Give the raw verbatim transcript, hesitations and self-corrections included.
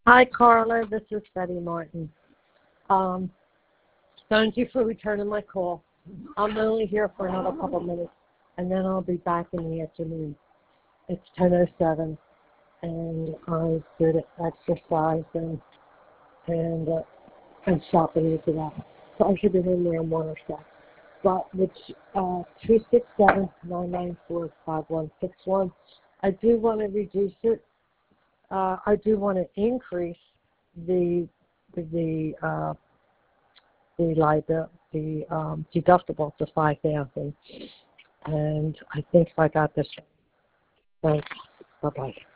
Hi, Carla. This is Betty Martin. Um, thank you for returning my call. I'm only here for another couple minutes, and then I'll be back in the afternoon. It's ten oh seven, and I did exercise and and uh, and shopping into that. So I should be home around one or so. But which uh, two six seven nine nine four five one six one. I do want to reduce it. Uh, I do want to increase the the uh, the liability, the um, deductible to five thousand, and I think I got this right. Thanks. Bye bye.